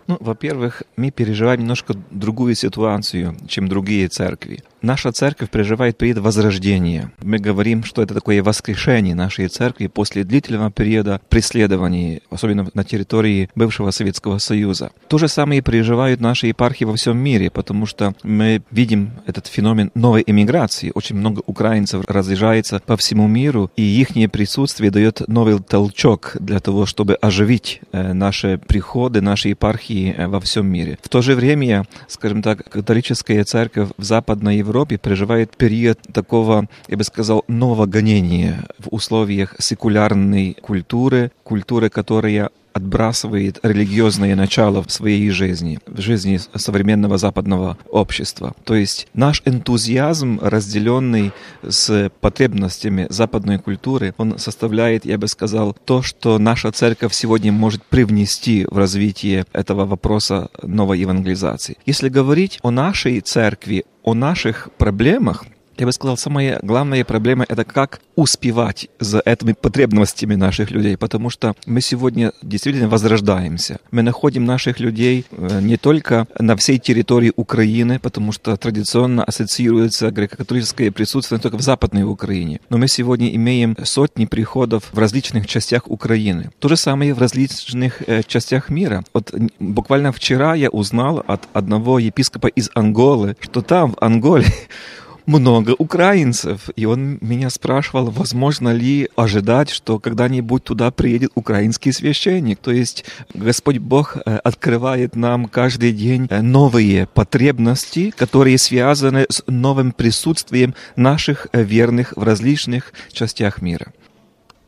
Ну, во-первых, мы переживаем немножко другую ситуацию, чем другие церкви. Наша церковь переживает период возрождения. Мы говорим, что это такое воскрешение нашей церкви после длительного периода преследований, особенно на территории бывшего Советского Союза. То же самое переживают наши епархии во всем мире, потому что мы видим этот феномен новой эмиграции. Очень много украинцев разъезжается по всему миру, и их присутствие дает новый толчок для того, чтобы оживить наши приходы, наши епархии во всем мире. В то же время, скажем так, католическая церковь в Западной Европе переживает период такого, я бы сказал, нового гонения в условиях секулярной культуры, которая отбрасывает религиозное начало в своей жизни, в жизни современного западного общества. То есть наш энтузиазм, разделенный с потребностями западной культуры, он составляет, я бы сказал, то, что наша церковь сегодня может привнести в развитие этого вопроса новой евангелизации. Если говорить о нашей церкви, о наших проблемах, я бы сказал, самая главная проблема — это как успевать за этими потребностями наших людей, потому что мы сегодня действительно возрождаемся. Мы находим наших людей не только на всей территории Украины, потому что традиционно ассоциируется греко-католическое присутствие только в Западной Украине, но мы сегодня имеем сотни приходов в различных частях Украины. То же самое в различных частях мира. Вот буквально вчера я узнал от одного епископа из Анголы, что там, в Анголе, много украинцев. И он меня спрашивал, возможно ли ожидать, что когда-нибудь туда приедет украинский священник. То есть Господь Бог открывает нам каждый день новые потребности, которые связаны с новым присутствием наших верных в различных частях мира.